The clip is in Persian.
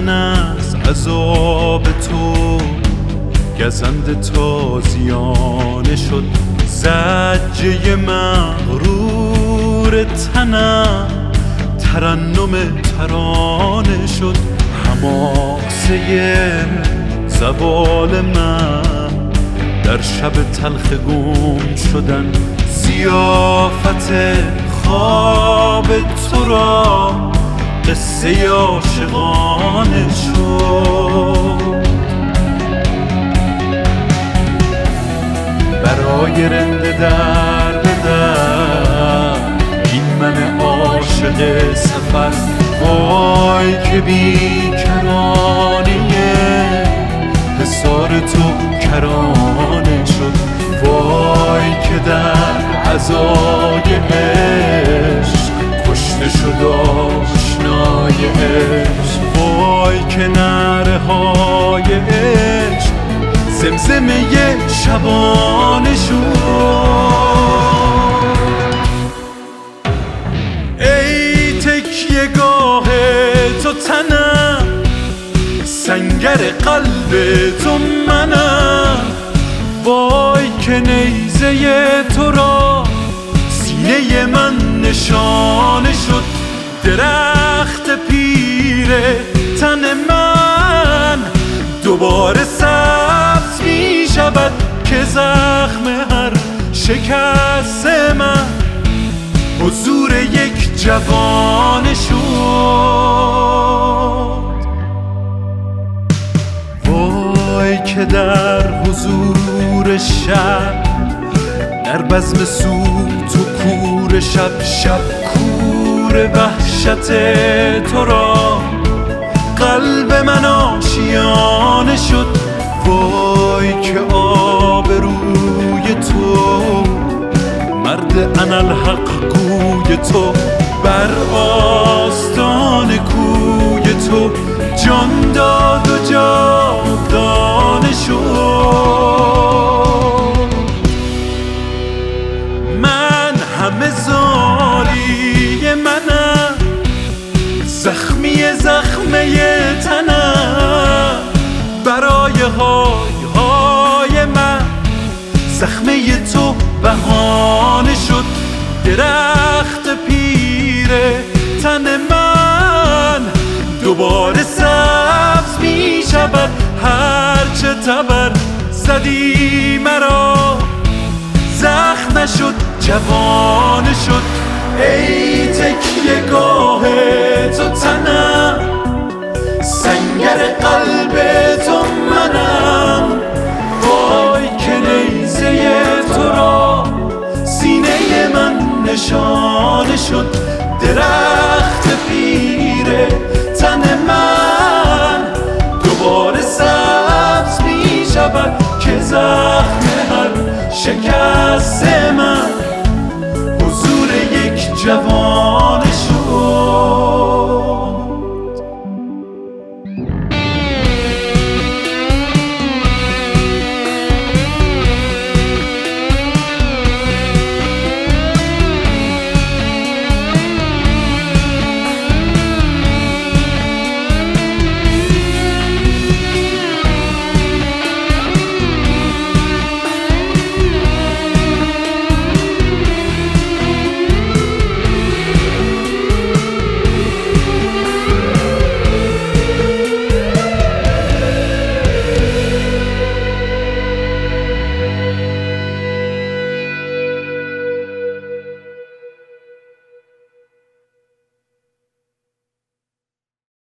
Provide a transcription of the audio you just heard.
تن از عذاب تو، گزند تازیانه شد زجه مغرور تنم، ترنم ترانه شد حماسه زوال من، در شب تلخ گم شدن ضیافت خواب تو را قصه عاشقانه شد. برای رنده در به در این من عاشق سفر، وای که بی کرانیه حصار تو کرانه شد، وای که در عزای عشق کشته شد آشنای عشق، وای که نره های عشق زمزمه شبانه شد. ای تکیه گاه تو تنم، سنگر قلب تو منم، وای که نیزه تو را سینه من نشانه شد، درخت پیره تن من دوباره سبز می شود که زخم هر شکست من حضور یک جوان شد. وای که در حضور شب، در بزم سوت و کور شب، شب کور وحشت تو را قلب من آشیانه شد، وای که آبروی تو مرد انالحق گوی تو بر آستان کوی تو جان داد و جاودانه شد. من همه زاری منم، زخمی زخمه تنم، برای های های من زخمه تو بهانه شد، درخت پیره تن من دوباره سبز می شود، هرچه تبر زدی مرا زخم نشد جوانه شد. ای تکیه گاه تو تنم، سنگر قلب تو منم، وای که نیزه تو را سینه من نشانه شد، درخت پیره تن من دوباره سبز می شود که زخم هر شکست من